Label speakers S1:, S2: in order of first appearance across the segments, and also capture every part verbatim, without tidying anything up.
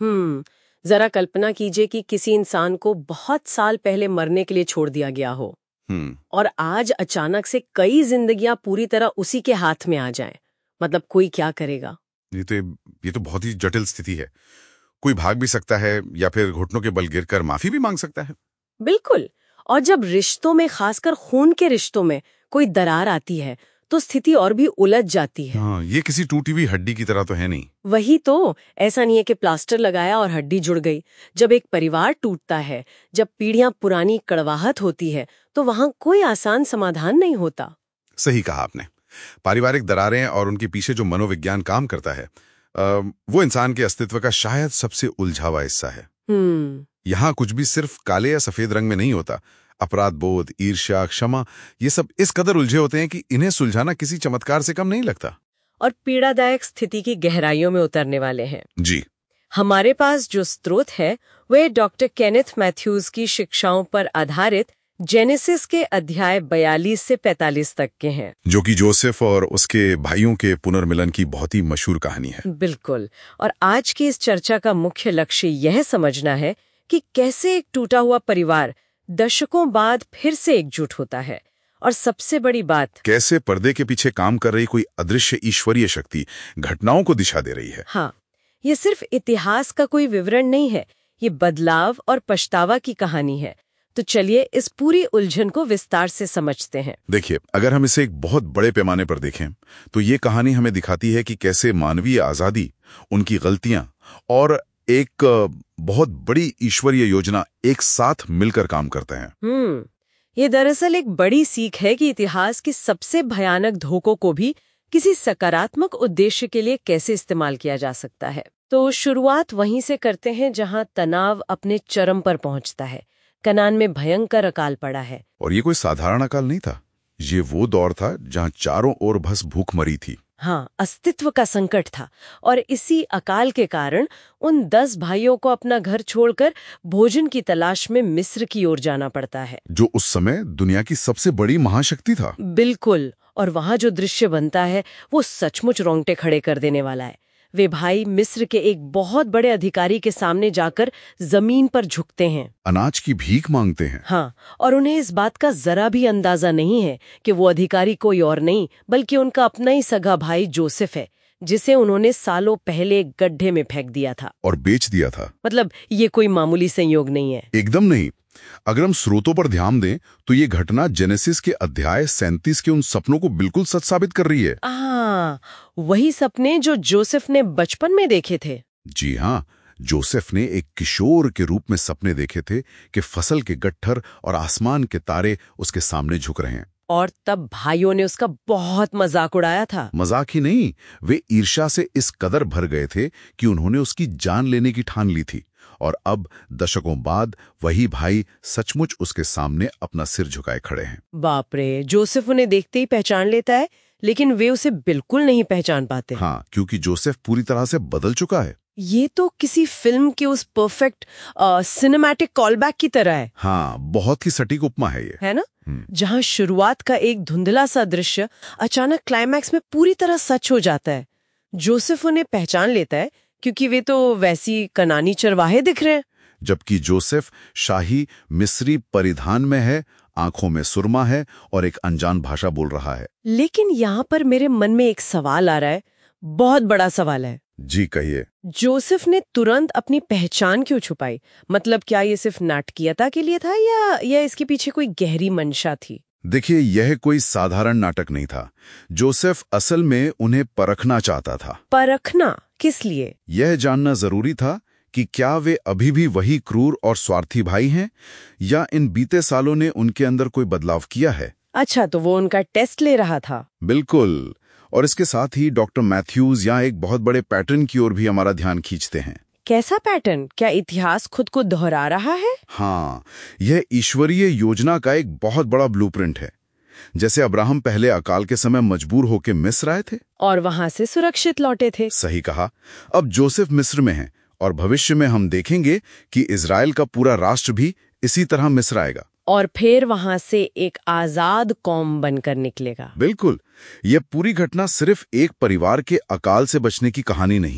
S1: हम्म जरा कल्पना कीजिए कि किसी इंसान को बहुत साल पहले मरने के लिए छोड़ दिया गया हो
S2: हम्म
S1: और आज अचानक से कई जिंदगियां पूरी तरह उसी के हाथ में आ जाएं। मतलब कोई क्या करेगा?
S2: ये तो ये तो बहुत ही जटिल स्थिति है। कोई भाग भी सकता है या फिर घुटनों के बल गिरकर माफी भी मांग सकता है।
S1: बिल्कुल। और जब रिश्तों में, खासकर खून के रिश्तों में कोई दरार आती है तो स्थिति और भी उलझ जाती है।
S2: हाँ, ये किसी टूटी हुई हड्डी की तरह तो है नहीं।
S1: वही तो, ऐसा नहीं है कि प्लास्टर लगाया और हड्डी जुड़ गई। जब एक परिवार टूटता है, जब पीढ़ियां पुरानी कड़वाहट होती है, तो वहां कोई आसान समाधान नहीं होता।
S2: सही कहा आपने। पारिवारिक दरारें और उनके पीछे जो मनोविज्ञान काम करता है, आ, वो इंसान के अस्तित्व का शायद सबसे उलझा हुआ हिस्सा है।
S1: हम्म
S2: यहाँ कुछ भी सिर्फ काले या सफेद रंग में नहीं होता। अपराध बोध, ईर्ष्या, क्षमा, ये सब इस कदर उलझे होते हैं कि इन्हें सुलझाना किसी चमत्कार से कम नहीं लगता।
S1: और पीड़ादायक स्थिति की गहराइयों में उतरने वाले हैं।
S2: जी।
S1: हमारे पास जो स्रोत है वे डॉक्टर केनेथ मैथ्यूज की शिक्षाओं पर आधारित जेनेसिस के अध्याय बयालीस से पैंतालीस तक के हैं,
S2: जो कि जोसेफ और उसके भाइयों के पुनर्मिलन की बहुत ही मशहूर कहानी है।
S1: बिल्कुल। और आज की इस चर्चा का मुख्य लक्ष्य यह समझना है कि कैसे एक टूटा हुआ परिवार दशकों बाद फिर से एकजुट होता है, और सबसे बड़ी बात,
S2: कैसे पर्दे के पीछे काम कर रही कोई अदृश्य ईश्वरीय शक्ति घटनाओं को दिशा दे रही है।
S1: हाँ, ये सिर्फ इतिहास का कोई विवरण नहीं है, ये बदलाव और पछतावा की कहानी है। तो चलिए इस पूरी उलझन को विस्तार से समझते हैं।
S2: देखिए, अगर हम इसे एक बहुत बड़े पैमाने पर देखें तो ये कहानी हमें दिखाती है कि कैसे मानवीय आजादी, उनकी गलतियां और एक बहुत बड़ी ईश्वरीय योजना एक साथ मिलकर काम करते हैं।
S1: हम्म ये दरअसल एक बड़ी सीख है कि इतिहास के सबसे भयानक धोखों को भी किसी सकारात्मक उद्देश्य के लिए कैसे इस्तेमाल किया जा सकता है। तो शुरुआत वहीं से करते हैं जहां तनाव अपने चरम पर पहुंचता है। कनान में भयंकर अकाल पड़ा है।
S2: और ये कोई साधारण अकाल नहीं था। ये वो दौर था जहां चारों ओर भस भूख मरी थी।
S1: हाँ, अस्तित्व का संकट था। और इसी अकाल के कारण उन दस भाइयों को अपना घर छोड़कर भोजन की तलाश में मिस्र की ओर जाना पड़ता है,
S2: जो उस समय दुनिया की सबसे बड़ी महाशक्ति था।
S1: बिल्कुल। और वहां जो दृश्य बनता है वो सचमुच रोंगटे खड़े कर देने वाला है। वे भाई मिस्र के एक बहुत बड़े अधिकारी के सामने जाकर जमीन पर झुकते हैं,
S2: अनाज की भीख मांगते हैं।
S1: हाँ, और उन्हें इस बात का जरा भी अंदाजा नहीं है कि वो अधिकारी कोई और नहीं बल्कि उनका अपना ही सगा भाई जोसेफ है, जिसे उन्होंने सालों पहले एक गड्ढे में फेंक दिया था
S2: और बेच दिया था।
S1: मतलब ये कोई मामूली संयोग नहीं है।
S2: एकदम नहीं। अगर हम स्रोतों पर ध्यान दें तो ये घटना जेनेसिस के अध्याय सैंतीस के उन सपनों को बिल्कुल सच साबित कर रही है।
S1: आ, वही सपने जो जोसेफ ने बचपन में देखे थे।
S2: जी हाँ, जोसेफ ने एक किशोर के रूप में सपने देखे थे कि फसल के गट्ठर और आसमान के तारे उसके सामने झुक रहे हैं।
S1: और तब भाइयों ने उसका बहुत मजाक उड़ाया था।
S2: मजाक ही नहीं, वे ईर्ष्या से इस कदर भर गए थे कि उन्होंने उसकी जान लेने की ठान ली थी। और अब दशकों बाद वही भाई सचमुच उसके सामने अपना सिर झुकाए खड़े हैं।
S1: बाप रे, जोसेफ उन्हें देखते ही पहचान लेता है, लेकिन वे उसे बिल्कुल नहीं पहचान पाते।
S2: हाँ, क्योंकि जोसेफ पूरी तरह से बदल चुका है।
S1: ये तो किसी फिल्म के उस परफेक्ट सिनेमैटिक कॉलबैक की तरह है।
S2: हाँ, बहुत ही सटीक उपमा है ये,
S1: है ना? जहां शुरुआत का एक धुंधला सा दृश्य अचानक क्लाइमैक्स में पूरी तरह सच हो जाता है। जोसेफ उन्हें पहचान लेता है क्योंकि वे तो वैसी कनानी चरवाहे दिख रहे हैं।
S2: जबकि जोसेफ शाही मिस्री परिधान में है, आंखों में सुरमा है और एक अनजान भाषा बोल रहा है।
S1: लेकिन यहाँ पर मेरे मन में एक सवाल आ रहा है, बहुत बड़ा सवाल है।
S2: जी कहिए।
S1: जोसेफ ने तुरंत अपनी पहचान क्यों छुपाई? मतलब क्या ये सिर्फ नाटकीयता के लिए था या या इसके पीछे कोई गहरी मंशा थी?
S2: देखिए, यह कोई साधारण नाटक नहीं था। जोसेफ असल में उन्हें परखना चाहता था।
S1: परखना किस लिए?
S2: यह जानना जरूरी था कि क्या वे अभी भी वही क्रूर और स्वार्थी भाई हैं या इन बीते सालों ने उनके अंदर कोई बदलाव किया है।
S1: अच्छा, तो वो उनका टेस्ट ले रहा था।
S2: बिल्कुल। और इसके साथ ही डॉक्टर मैथ्यूज यहाँ एक बहुत बड़े पैटर्न की ओर भी हमारा ध्यान खींचते हैं।
S1: कैसा पैटर्न? क्या इतिहास खुद को दोहरा रहा है?
S2: हाँ, यह ईश्वरीय योजना का एक बहुत बड़ा ब्लूप्रिंट है। जैसे अब्राहम पहले अकाल के समय मजबूर होकर मिस्र आए थे
S1: और वहां से सुरक्षित लौटे थे।
S2: सही कहा। अब जोसेफ मिस्र में है और भविष्य में हम देखेंगे कि इजराइल का पूरा राष्ट्र भी इसी तरह मिस्र आएगा
S1: और फिर वहां से एक आजाद कौम बनकर निकलेगा।
S2: बिल्कुल। यह पूरी घटना सिर्फ एक परिवार के अकाल से बचने की कहानी नहीं है,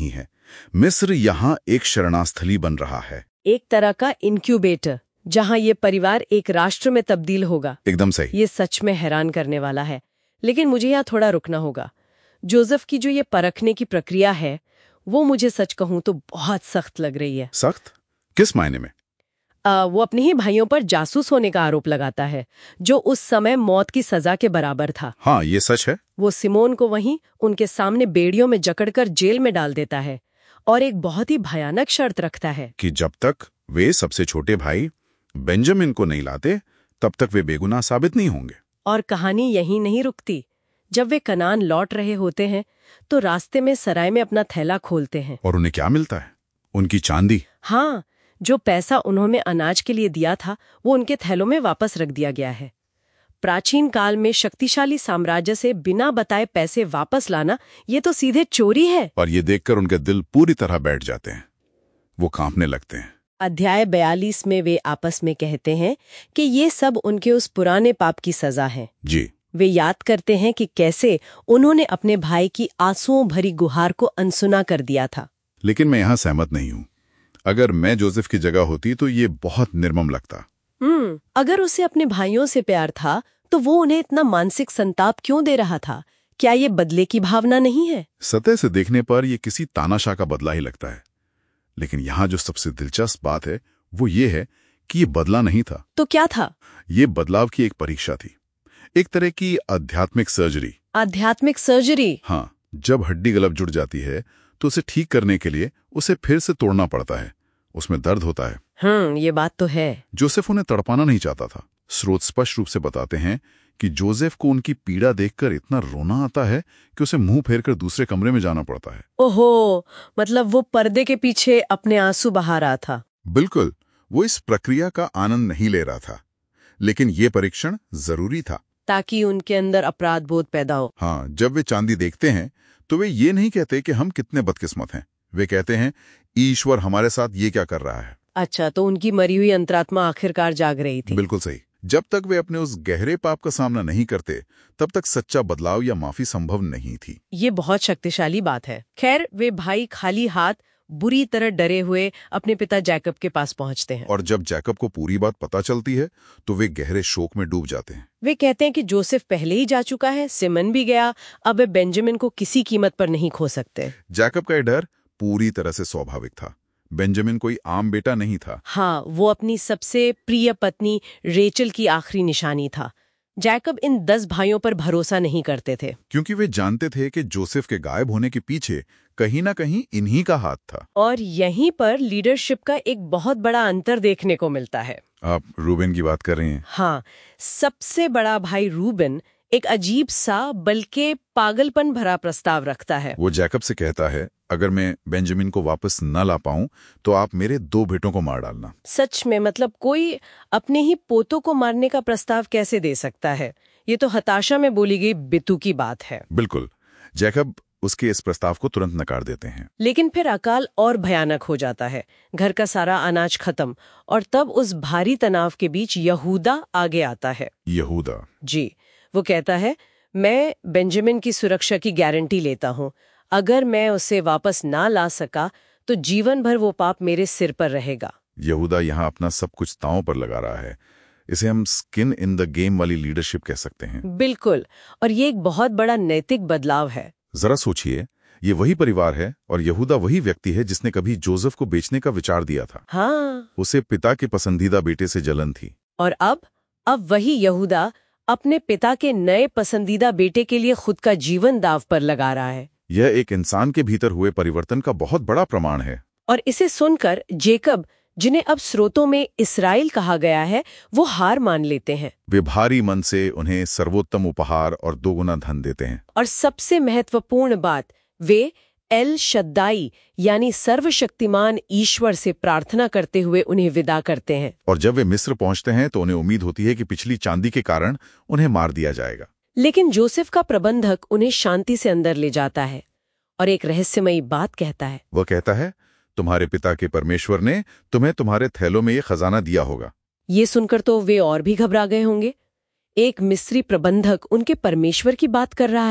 S2: मिस्र यहाँ एक शरणास्थली बन रहा है।
S1: एक तरह का इनक्यूबेटर, जहां ये परिवार एक राष्ट्र में तब्दील होगा।
S2: एकदम सही।
S1: ये सच में हैरान करने वाला है। लेकिन मुझे यहाँ थोड़ा रुकना होगा। जोसेफ की जो ये परखने की प्रक्रिया है, वो मुझे सच कहूं तो बहुत सख्त लग रही है।
S2: सख्त? किस मायने में?
S1: आ, वो अपने ही भाइयों पर जासूस होने का आरोप लगाता है, जो उस समय मौत की सजा के बराबर था।
S2: हाँ, ये सच है।
S1: वो सिमोन को वहीं उनके सामने बेड़ियों में जकड़कर जेल में डाल देता है और एक बहुत ही भयानक शर्त रखता है
S2: कि जब तक वे सबसे छोटे भाई बेंजामिन को नहीं लाते, तब तक वे बेगुनाह साबित नहीं होंगे।
S1: और कहानी यहीं नहीं रुकती। जब वे कनान लौट रहे होते हैं तो रास्ते में सराय में अपना थैला खोलते हैं।
S2: और उन्हें क्या मिलता है? उनकी चांदी।
S1: हाँ, जो पैसा उन्होंने अनाज के लिए दिया था वो उनके थैलों में वापस रख दिया गया है। प्राचीन काल में शक्तिशाली साम्राज्य से बिना बताए पैसे वापस लाना, ये तो सीधे चोरी है।
S2: और ये देखकर उनके दिल पूरी तरह बैठ जाते हैं, वो कांपने लगते हैं।
S1: अध्याय बयालीस में वे आपस में कहते हैं कि ये सब उनके उस पुराने पाप की सजा है।
S2: जी।
S1: वे याद करते हैं कि कैसे उन्होंने अपने भाई की आंसुओं भरी गुहार को अनसुना कर दिया था।
S2: लेकिन मैं यहाँ सहमत नहीं हूँ। अगर मैं जोसेफ की जगह होती तो ये बहुत निर्मम लगता।
S1: हम्म अगर उसे अपने भाइयों से प्यार था तो वो उन्हें इतना मानसिक संताप क्यों दे रहा था? क्या ये बदले की भावना नहीं है?
S2: सतह से देखने पर यह किसी तानाशाह का बदला ही लगता है, लेकिन यहाँ जो सबसे दिलचस्प बात है वो ये है कि ये बदला नहीं था।
S1: तो क्या था?
S2: ये बदलाव की एक परीक्षा थी, एक तरह की आध्यात्मिक सर्जरी।
S1: आध्यात्मिक सर्जरी?
S2: हाँ, जब हड्डी गलब जुड़ जाती है तो उसे ठीक करने के लिए उसे फिर से तोड़ना पड़ता है। उसमें दर्द होता है।
S1: हम्म ये बात तो है।
S2: जोसेफ उन्हें तड़पाना नहीं चाहता था। स्रोत स्पष्ट रूप से बताते हैं कि जोसेफ को उनकी पीड़ा देखकर इतना रोना आता है कि उसे मुंह फेरकर दूसरे कमरे में जाना पड़ता है।
S1: ओहो, मतलब वो पर्दे के पीछे अपने आंसू बहा रहा था।
S2: बिल्कुल, वो इस प्रक्रिया का आनंद नहीं ले रहा था, लेकिन ये परीक्षण जरूरी था
S1: ताकि उनके अंदर अपराध बोध पैदा हो।
S2: हाँ, जब वे चांदी देखते हैं तो वे ये नहीं कहते कि हम कितने बदकिस्मत हैं। वे कहते हैं ईश्वर हमारे साथ ये क्या कर रहा है।
S1: अच्छा, तो उनकी मरी हुई अंतरात्मा आखिरकार जाग रही थी।
S2: बिल्कुल सही। जब तक वे अपने उस गहरे पाप का सामना नहीं करते, तब तक सच्चा बदलाव या माफी संभव नहीं थी।
S1: ये बहुत शक्तिशाली बात है। खैर, वे भाई खाली हाथ, बुरी तरह डरे हुए अपने पिता जैकब के पास पहुंचते हैं।
S2: और जब जैकब को पूरी बात पता चलती है तो वे गहरे शोक में डूब जाते हैं।
S1: वे कहते हैं कि जोसेफ पहले ही जा चुका है, सिमन भी गया, अब वे बेंजामिन को किसी कीमत पर नहीं खो सकते।
S2: जैकब का यह डर पूरी तरह से स्वाभाविक था। बेंजामिन कोई आम बेटा नहीं था।
S1: हाँ, वो अपनी सबसे प्रिय पत्नी रेचल की आखिरी निशानी था। जैकब इन दस भाइयों पर भरोसा नहीं करते थे,
S2: क्योंकि वे जानते थे कि जोसेफ के गायब होने के पीछे कहीं ना कहीं इन्हीं का हाथ था।
S1: और यहीं पर लीडरशिप का एक बहुत बड़ा अंतर देखने को मिलता है।
S2: आप रूबेन की बात कर रही हैं?
S1: हाँ, सबसे बड़ा भाई रूबेन एक अजीब सा बल्कि पागलपन भरा प्रस्ताव रखता है।
S2: वो जैकब से कहता है, अगर मैं बेंजामिन को वापस न ला पाऊं तो आप मेरे दो बेटों को मार डालना।
S1: सच में, मतलब कोई अपने ही पोतों को मारने का प्रस्ताव कैसे दे सकता है? ये तो हताशा में बोली गई बितू की बात है।
S2: बिल्कुल। जैकब उसके इस प्रस्ताव को तुरंत नकार देते हैं।
S1: लेकिन फिर अकाल और भयानक हो जाता है। घर का सारा अनाज खत्म, और तब उस भारी तनाव के बीच यहूदा आगे आता है।
S2: यहूदा?
S1: जी। वो कहता है, मैं बेंजामिन की सुरक्षा की गारंटी लेता हूँ। अगर मैं उसे वापस ना ला सका तो जीवन भर वो पाप मेरे सिर पर रहेगा।
S2: यहूदा यहाँ अपना सब कुछ दांव पर लगा रहा है। इसे हम स्किन इन द गेम वाली लीडरशिप कह सकते हैं।
S1: बिल्कुल, और ये एक बहुत बड़ा नैतिक बदलाव है।
S2: जरा सोचिए, ये वही परिवार है और यहूदा वही व्यक्ति है जिसने कभी जोसेफ को बेचने का विचार दिया था।
S1: हाँ।
S2: उसे पिता के पसंदीदा बेटे से जलन थी।
S1: और अब अब वही यहूदा अपने पिता के नए पसंदीदा बेटे के लिए खुद का जीवन दांव पर लगा रहा है।
S2: यह एक इंसान के भीतर हुए परिवर्तन का बहुत बड़ा प्रमाण है।
S1: और इसे सुनकर जेकब, जिन्हें अब स्रोतों में इस्राएल कहा गया है, वो हार मान लेते हैं।
S2: वे भारी मन से उन्हें सर्वोत्तम उपहार और दोगुना धन देते हैं।
S1: और सबसे महत्वपूर्ण बात, वे एल शद्दाई यानी सर्वशक्तिमान ईश्वर से प्रार्थना करते हुए उन्हें विदा करते हैं।
S2: और जब वे मिस्र पहुंचते हैं तो उन्हें उम्मीद होती है कि पिछली चांदी के कारण उन्हें मार दिया जाएगा।
S1: लेकिन जोसेफ का प्रबंधक उन्हें शांति से अंदर ले जाता है और एक रहस्यमयी बात कहता है।
S2: वह कहता है, तुम्हारे पिता के परमेश्वर ने तुम्हें तुम्हारे थैलों में ये खजाना दिया होगा।
S1: ये सुनकर तो वे और भी घबरा गए होंगे। एक मिस्री प्रबंधक उनके परमेश्वर की बात कर रहा है।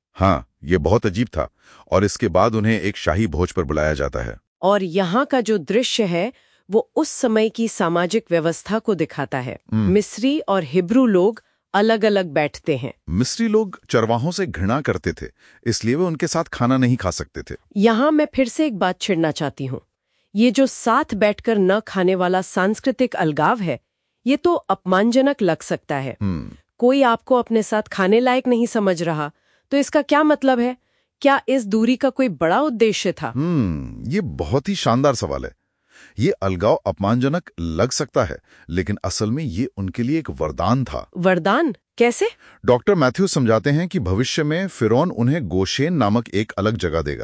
S2: हाँ, ये बहुत अजीब था। और इसके बाद उन्हें एक शाही भोज पर बुलाया जाता है।
S1: और यहाँ का जो दृश्य है वो उस समय की सामाजिक व्यवस्था को दिखाता है। मिस्री और हिब्रू लोग अलग अलग बैठते हैं।
S2: मिस्री लोग चरवाहों से घृणा करते थे, इसलिए वे उनके साथ खाना नहीं खा सकते थे।
S1: यहाँ मैं फिर से एक बात छेड़ना चाहती हूँ। ये जो साथ बैठकर न खाने वाला सांस्कृतिक अलगाव है, ये तो अपमानजनक लग सकता है। कोई आपको अपने साथ खाने लायक नहीं समझ रहा, तो इसका क्या मतलब है? क्या इस दूरी का कोई बड़ा उद्देश्य था?
S2: हम्म ये बहुत ही शानदार सवाल है। ये अलगाव अपमानजनक लग सकता है, लेकिन असल में ये उनके लिए एक वरदान था।
S1: वरदान कैसे?
S2: डॉक्टर मैथ्यू समझाते हैं कि भविष्य में फिरौन उन्हें गोशेन नामक एक अलग जगह देगा।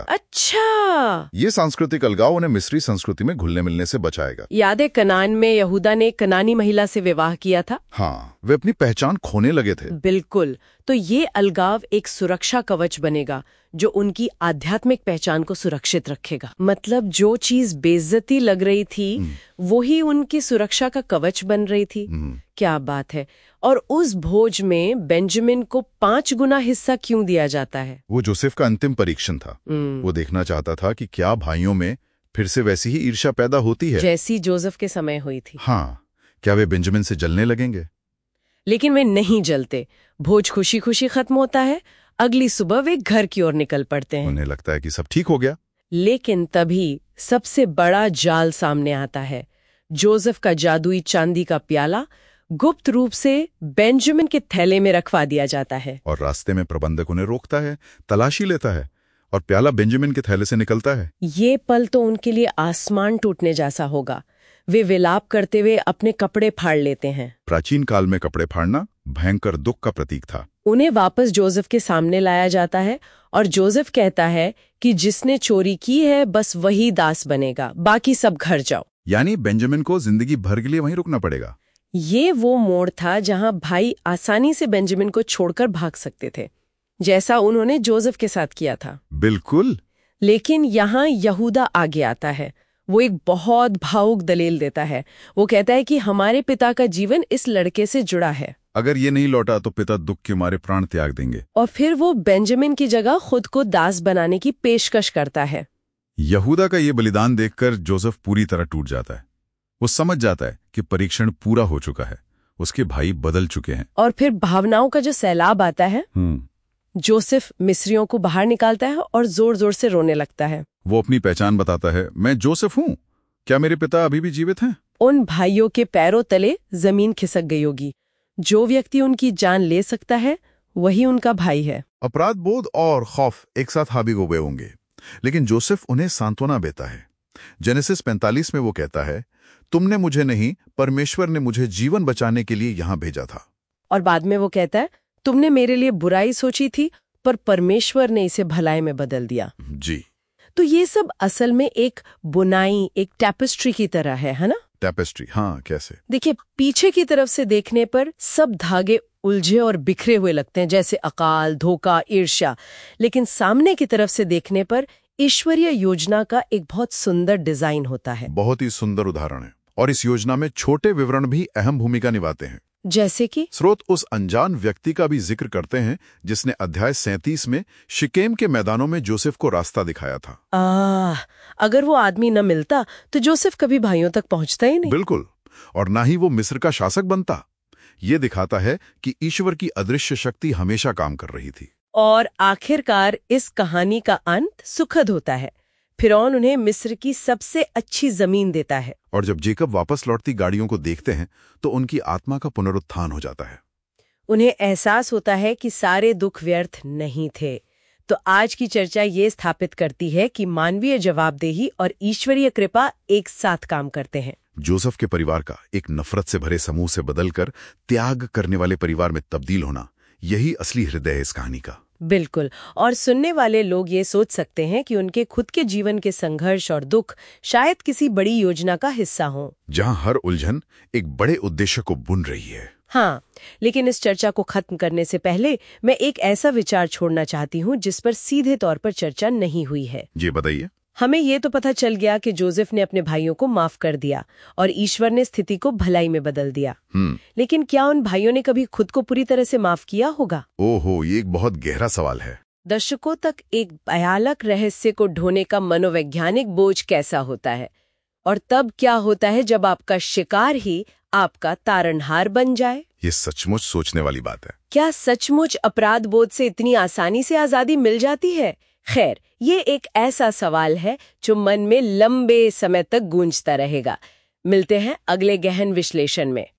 S1: अच्छा,
S2: ये सांस्कृतिक अलगाव उन्हें मिस्री संस्कृति में घुलने मिलने से बचाएगा।
S1: याद है कनान में यहूदा ने कनानी महिला से विवाह किया था?
S2: हाँ, वे अपनी पहचान खोने लगे थे।
S1: बिल्कुल। तो ये अलगाव एक सुरक्षा कवच बनेगा जो उनकी आध्यात्मिक पहचान को सुरक्षित रखेगा। मतलब जो चीज बेइज्जती लग रही थी वो ही उनकी सुरक्षा का कवच बन रही थी। क्या बात है। और उस भोज में बेंजामिन को पांच गुना हिस्सा क्यों दिया जाता है?
S2: वो जोसेफ का अंतिम परीक्षण था। वो देखना चाहता था कि क्या भाइयों में फिर से वैसी ही ईर्ष्या पैदा होती है
S1: जैसी जोसेफ के समय हुई थी।
S2: हाँ, क्या वे बेंजामिन से जलने लगेंगे?
S1: लेकिन वे नहीं जलते। भोज खुशी खुशी खत्म होता है। अगली सुबह वे घर की ओर निकल पड़ते हैं।
S2: उन्हें लगता है कि सब ठीक हो गया।
S1: लेकिन तभी सबसे बड़ा जाल सामने आता है। जोसेफ का जादुई चांदी का प्याला गुप्त रूप से बेंजामिन के थैले में रखवा दिया जाता है।
S2: और रास्ते में प्रबंधक उन्हें रोकता है, तलाशी लेता है और प्याला बेंजामिन के थैले से निकलता है।
S1: ये पल तो उनके लिए आसमान टूटने जैसा होगा। वे विलाप करते हुए अपने कपड़े फाड़ लेते हैं।
S2: प्राचीन काल में कपड़े फाड़ना भयंकर दुख का प्रतीक था।
S1: उन्हें वापस जोसेफ के सामने लाया जाता है और जोसेफ कहता है कि जिसने चोरी की है बस वही दास बनेगा, बाकी सब घर जाओ।
S2: यानी बेंजामिन को जिंदगी भर के लिए वहीं रुकना पड़ेगा।
S1: ये वो मोड़ था जहां भाई आसानी से बेंजामिन को छोड़कर भाग सकते थे, जैसा उन्होंने जोसेफ के साथ किया था।
S2: बिल्कुल।
S1: लेकिन यहाँ यहूदा आगे आता है। वो एक बहुत भावुक दलील देता है। वो कहता है कि हमारे पिता का जीवन इस लड़के से जुड़ा है।
S2: अगर ये नहीं लौटा तो पिता दुख के मारे प्राण त्याग देंगे।
S1: और फिर वो बेंजामिन की जगह खुद को दास बनाने की पेशकश करता है।
S2: यहूदा का ये बलिदान देखकर जोसेफ पूरी तरह टूट जाता है। वो समझ जाता है कि परीक्षण पूरा हो चुका है, उसके भाई बदल चुके हैं।
S1: और फिर भावनाओं का जो सैलाब आता है, जोसेफ मिस्रियों को बाहर निकालता है और जोर जोर से रोने लगता है।
S2: वो अपनी पहचान बताता है, मैं जोसेफ हूँ, क्या मेरे पिता अभी भी जीवित हैं?
S1: उन भाइयों के पैरों तले जमीन खिसक गई होगी। जो व्यक्ति उनकी जान ले सकता है वही उनका भाई है।
S2: अपराध बोध और खौफ एक साथ हावी हो गए होंगे, लेकिन जोसेफ उन्हें सांत्वना देता है। जेनेसिस पैंतालीस में वो कहता है, तुमने मुझे नहीं, परमेश्वर ने मुझे जीवन बचाने के लिए यहां भेजा था।
S1: और बाद में वो कहता है, तुमने मेरे लिए बुराई सोची थी पर परमेश्वर ने इसे भलाई में बदल दिया।
S2: जी।
S1: तो ये सब असल में एक बुनाई, एक टैपेस्ट्री की तरह है, है ना?
S2: टैपेस्ट्री, हाँ, कैसे?
S1: देखिए, पीछे की तरफ से देखने पर सब धागे उलझे और बिखरे हुए लगते हैं, जैसे अकाल, धोखा, ईर्ष्या। लेकिन सामने की तरफ से देखने पर ईश्वरीय योजना का एक बहुत सुंदर डिजाइन होता है।
S2: बहुत ही सुंदर उदाहरण है। और इस योजना में छोटे विवरण भी अहम भूमिका निभाते हैं।
S1: जैसे कि
S2: स्रोत उस अनजान व्यक्ति का भी जिक्र करते हैं जिसने अध्याय सैंतीस में शिकेम के मैदानों में जोसेफ को रास्ता दिखाया था।
S1: आ, अगर वो आदमी न मिलता तो जोसेफ कभी भाइयों तक पहुंचता ही नहीं।
S2: बिल्कुल। और ना ही वो मिस्र का शासक बनता। ये दिखाता है कि ईश्वर की अदृश्य शक्ति हमेशा काम कर रही थी।
S1: और आखिरकार इस कहानी का अंत सुखद होता है। फिरौन उन्हें मिस्र की सबसे अच्छी जमीन देता है।
S2: और जब जेकब वापस लौटती गाड़ियों को देखते हैं तो उनकी आत्मा का पुनरुत्थान हो जाता है।
S1: उन्हें एहसास होता है कि सारे दुख व्यर्थ नहीं थे। तो आज की चर्चा ये स्थापित करती है कि मानवीय जवाबदेही और ईश्वरीय कृपा एक साथ काम करते हैं।
S2: जोसेफ के परिवार का एक नफरत से भरे समूह से बदलकर त्याग करने वाले परिवार में तब्दील होना, यही असली हृदय है इस कहानी का।
S1: बिल्कुल। और सुनने वाले लोग ये सोच सकते हैं कि उनके खुद के जीवन के संघर्ष और दुख शायद किसी बड़ी योजना का हिस्सा हों,
S2: जहां हर उलझन एक बड़े उद्देश्य को बुन रही है।
S1: हाँ, लेकिन इस चर्चा को खत्म करने से पहले मैं एक ऐसा विचार छोड़ना चाहती हूँ जिस पर सीधे तौर पर चर्चा नहीं हुई है।
S2: जी बताइए।
S1: हमें ये तो पता चल गया कि जोसेफ ने अपने भाइयों को माफ कर दिया और ईश्वर ने स्थिति को भलाई में बदल दिया। लेकिन क्या उन भाइयों ने कभी खुद को पूरी तरह से माफ किया होगा?
S2: ओहो, ये एक बहुत गहरा सवाल है।
S1: दशकों तक एक भयानक रहस्य को ढोने का मनोवैज्ञानिक बोझ कैसा होता है, और तब क्या होता है जब आपका शिकार ही आपका तारनहार बन जाए।
S2: ये सचमुच सोचने वाली बात है।
S1: क्या सचमुच अपराध बोध से इतनी आसानी से आजादी मिल जाती है? खैर, ये एक ऐसा सवाल है जो मन में लंबे समय तक गूंजता रहेगा। मिलते हैं अगले गहन विश्लेषण में।